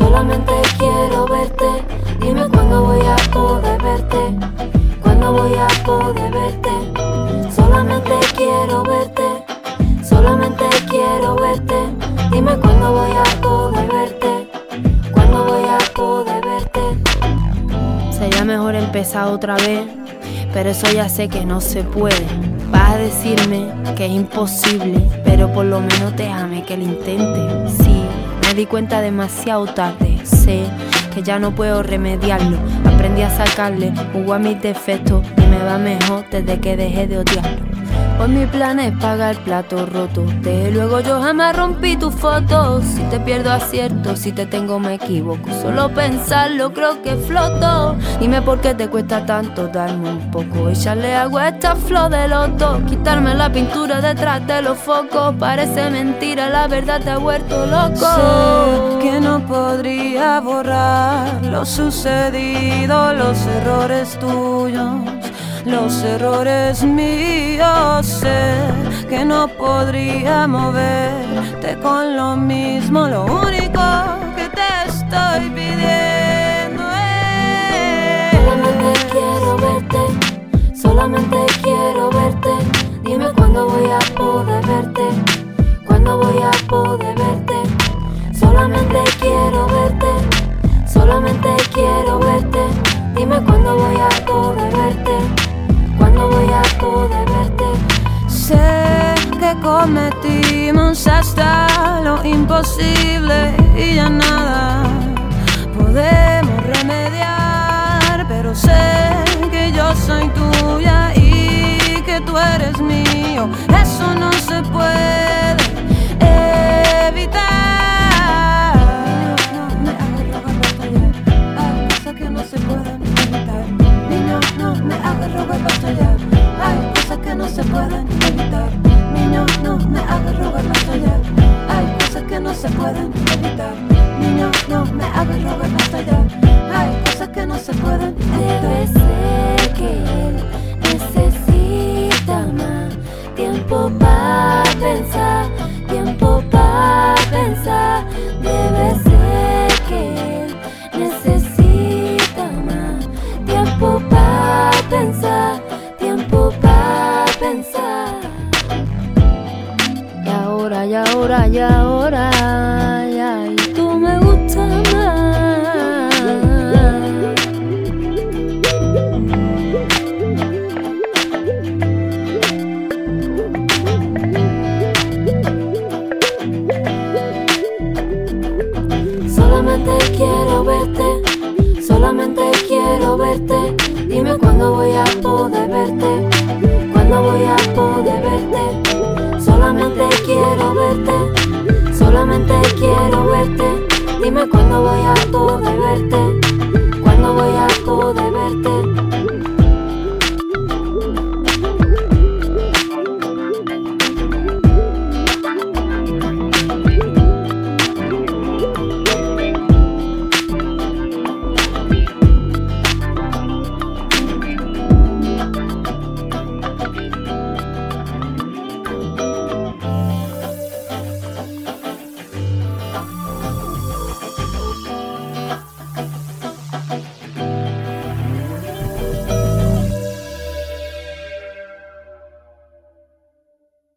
Solamente quiero verte. Dime cuándo voy a poder verte. Cuándo voy a poder verte. Solamente quiero verte. Solamente quiero verte. Dime cuándo voy a poder verte. Cuándo voy a poder verte. Sería mejor empezar otra vez, pero eso ya sé que no se puede. Vas a decirme que es imposible, pero por lo menos déjame que lo intente. Sí, me di cuenta demasiado tarde. Sé que ya no puedo remediarlo. Aprendí a sacarle jugo a mis defectos y me va mejor desde que dejé de odiarlo. Hoy mi plan es pagar el plato roto. Desde luego yo jamás rompí tus fotos. Si te pierdo acierto, si te tengo me equivoco. Solo pensarlo creo que floto. Dime por qué te cuesta tanto darme un poco. Echarle agua a esta flor de los dos. Quitarme la pintura detrás de los focos. Parece mentira, la verdad te ha vuelto loco. Sé que no podría borrar lo sucedido, los errores tuyos, los errores míos. Sé que no podría moverte con lo mismo. Lo único que te estoy pidiendo es solamente quiero verte. Solamente quiero verte. Dime cuándo voy a poder verte. Cuándo voy a poder verte. Solamente quiero verte. Solamente quiero verte. Dime cuándo voy a poder verte. Cuándo voy a poder verte. Sé que cometimos hasta lo imposible y ya nada podemos remediar, pero sé que yo soy tuya y que tú eres mío. Eso no se puede evitar. No me hagas rogar batallar. Hay cosas que no se pueden evitar. Niño, no me hagas rogar batallar. Hay cosas que no se pueden evitar. Niño, no me hagas rogar batallar. Hay cosas que no se pueden evitar. Niño, no me hagas rogar batallar. Hay cosas que no se pueden Debe evitar. ser que él necesita más tiempo para pensar. Tiempo para pensar. Debe ser que él necesita más tiempo para pensar. Tiempo para pensar. Y ahora, y ahora, y ahora, ya, y tú me gustas más. Solamente quiero verte. Solamente quiero verte. Dime cuándo voy a poder verte. Cuándo voy a poder verte. Solamente quiero verte. Solamente quiero verte. Dime cuándo voy a poder verte.